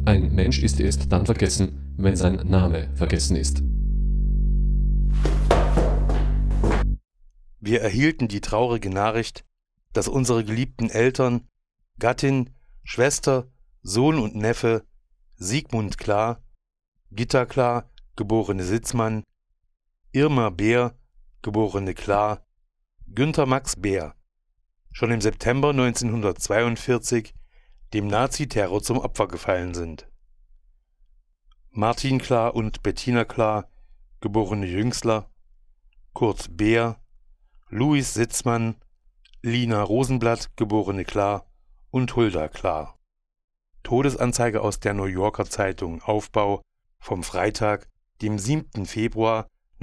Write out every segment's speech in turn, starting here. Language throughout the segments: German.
Ein Mensch ist erst dann vergessen, wenn sein Name vergessen ist. Wir erhielten die traurige Nachricht, dass unsere geliebten Eltern, Gattin, Schwester, Sohn und Neffe Sigmund Klar, Gitta Klar, geborene Sitzmann, Irma Beer, geborene Klar, Günther Max Beer, schon im September 1942 dem Naziterror zum Opfer gefallen sind. Martin Klar und Bettina Klar, geborene Jüngsler, Kurt Beer, Louis Sitzmann, Lina Rosenblatt, geborene Klar und Hulda Klar. Todesanzeige aus der New Yorker Zeitung Aufbau vom Freitag, dem 7. Februar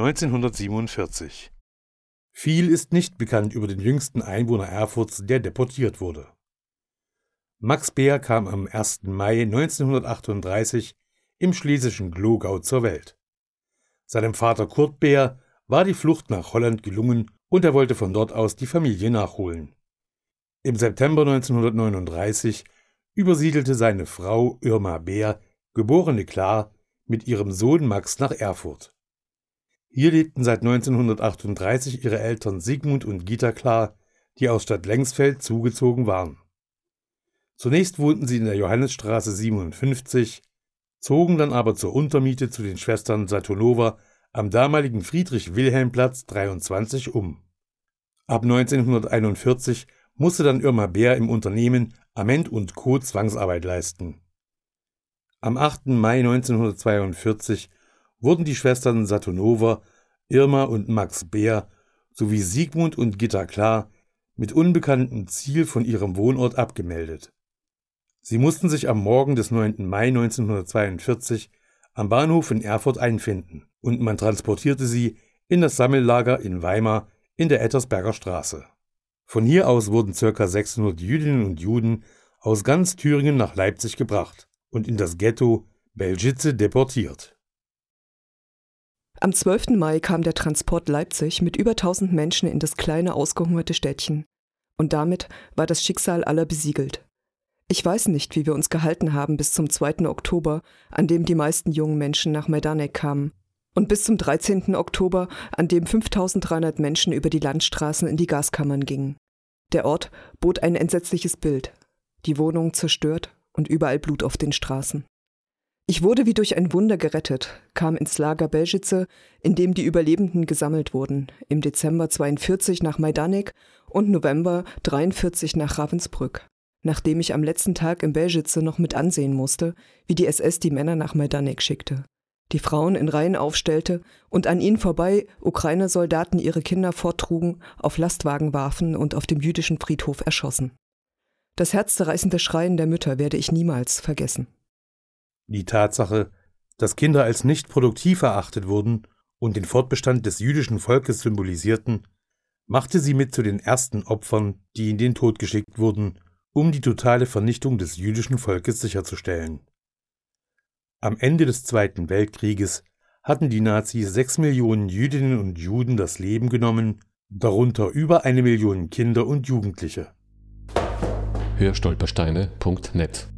1947. Viel ist nicht bekannt über den jüngsten Einwohner Erfurts, der deportiert wurde. Max Beer kam am 1. Mai 1938 im schlesischen Glogau zur Welt. Seinem Vater Kurt Beer war die Flucht nach Holland gelungen und er wollte von dort aus die Familie nachholen. Im September 1939 übersiedelte seine Frau Irma Beer, geborene Klar, mit ihrem Sohn Max nach Erfurt. Hier lebten seit 1938 ihre Eltern Sigmund und Gitta Klar, die aus Stadt Lengsfeld zugezogen waren. Zunächst wohnten sie in der Johannesstraße 57, zogen dann aber zur Untermiete zu den Schwestern Satonova am damaligen Friedrich-Wilhelm-Platz 23 um. Ab 1941 musste dann Irma Beer im Unternehmen Ament & Co. Zwangsarbeit leisten. Am 8. Mai 1942 wurden die Schwestern Satonova, Irma und Max Beer sowie Sigmund und Gitta Klar mit unbekanntem Ziel von ihrem Wohnort abgemeldet. Sie mussten sich am Morgen des 9. Mai 1942 am Bahnhof in Erfurt einfinden und man transportierte sie in das Sammellager in Weimar in der Ettersberger Straße. Von hier aus wurden ca. 600 Jüdinnen und Juden aus ganz Thüringen nach Leipzig gebracht und in das Ghetto Belzhice deportiert. Am 12. Mai kam der Transport Leipzig mit über 1000 Menschen in das kleine, ausgehungerte Städtchen. Und damit war das Schicksal aller besiegelt. Ich weiß nicht, wie wir uns gehalten haben bis zum 2. Oktober, an dem die meisten jungen Menschen nach Majdanek kamen. Und bis zum 13. Oktober, an dem 5300 Menschen über die Landstraßen in die Gaskammern gingen. Der Ort bot ein entsetzliches Bild. Die Wohnungen zerstört und überall Blut auf den Straßen. Ich wurde wie durch ein Wunder gerettet, kam ins Lager Belzhice, in dem die Überlebenden gesammelt wurden, im Dezember 42 nach Majdanek und November 43 nach Ravensbrück, nachdem ich am letzten Tag in Belzhice noch mit ansehen musste, wie die SS die Männer nach Majdanek schickte, die Frauen in Reihen aufstellte und an ihnen vorbei Ukrainer-Soldaten ihre Kinder forttrugen, auf Lastwagen warfen und auf dem jüdischen Friedhof erschossen. Das herzzerreißende Schreien der Mütter werde ich niemals vergessen. Die Tatsache, dass Kinder als nicht produktiv erachtet wurden und den Fortbestand des jüdischen Volkes symbolisierten, machte sie mit zu den ersten Opfern, die in den Tod geschickt wurden, um die totale Vernichtung des jüdischen Volkes sicherzustellen. Am Ende des Zweiten Weltkrieges hatten die Nazis 6 Millionen Jüdinnen und Juden das Leben genommen, darunter über 1 Million Kinder und Jugendliche. Hörstolpersteine.net